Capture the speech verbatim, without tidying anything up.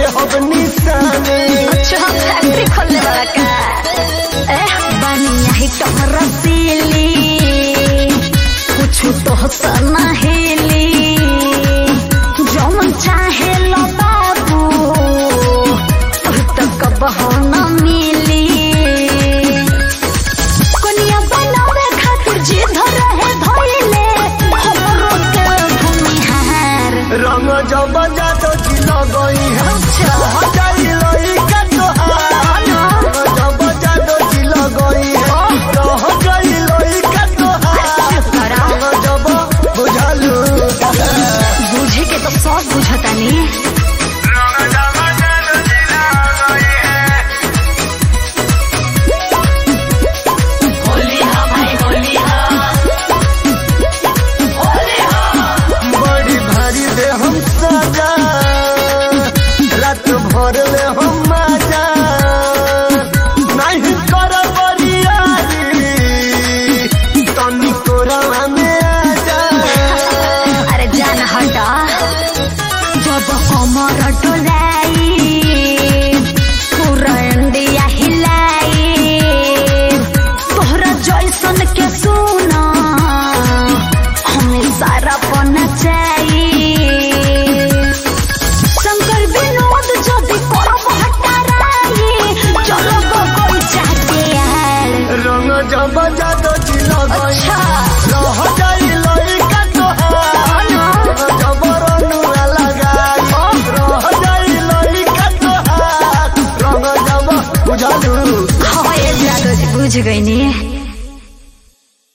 हम निशाने। अच्छा फैक्ट्री खोलने वाला का एह बनिया ही टमर रसीली कुछ तो हसना हेली जौन चाहे लो बाबू तो कब हो न मिली कनिया बनावे खातिर जिद रहे धइले हमरो के भूमिहार रंग जब जादो जी लगई है हो जाई लई का तोहार। रंग जब जादो जी लगई है हो जाई लई का तोहार। रंग जब बुझलू बुझे के तो सब बुझतानी बड़ी भारी दे हम सजा रात भर ले हम मजा नहीं कर बरियारी तनी कोरवा में आजा। अरे जान हटा जब कमर डोलाई पूरा इंडिया हिलाई तोहरा जैसन के सुना हमें सारा पना चाहिए शंकर विनोद जदि करब हटाराई चलो कोई चाहते यार रंग जब जादो जी लगई अच्छा रह जाई लई का तोहार। रंग जब रनुआ लगाई रह जाई लई का तोहार। रंग जब बुझलू हाँ ये जादू जी बुझ गई नी।